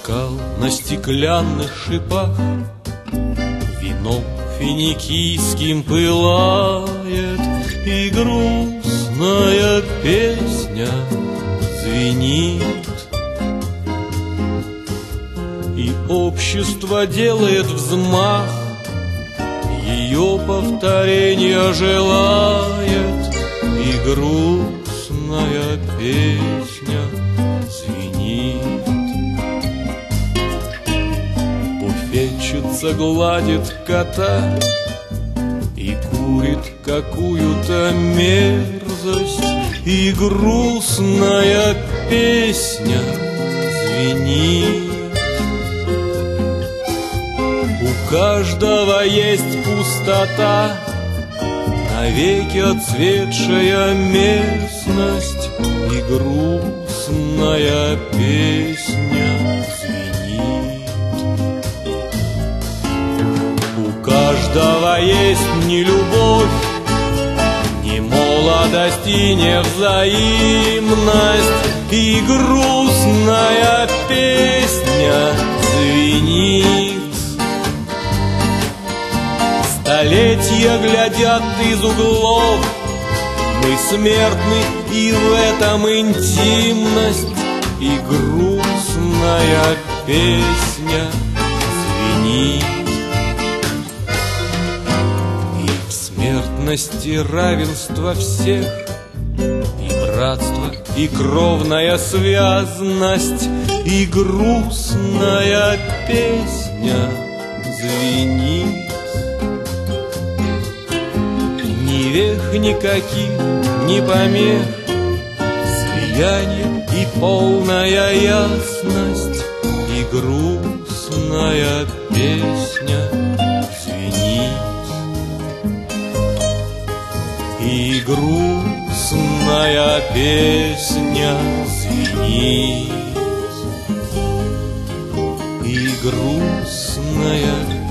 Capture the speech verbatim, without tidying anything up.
Бокал на стеклянных шипах вином финикийским пылает, и грустная песня звенит. И общество делает взмах, ее повторение желает, и грустная песня звенит. Буфетчица гладит кота и курит какую-то мерзость, и грустная песня звенит. У каждого есть пустота, навеки отцветшая местность, и грустная песня звенит. У каждого есть не любовь, не молодость и не взаимность, и грустная песня звенит. Столетия глядят из углов, мы смертны, и в этом интимность, и грустная песня звенит. И в смертности равенство всех, и братство, и кровная связность, и грустная песня звенит. Ни вех никаких, ни помех, слияние и полная ясность, и грустная песня звенит. И грустная песня звенит. И грустная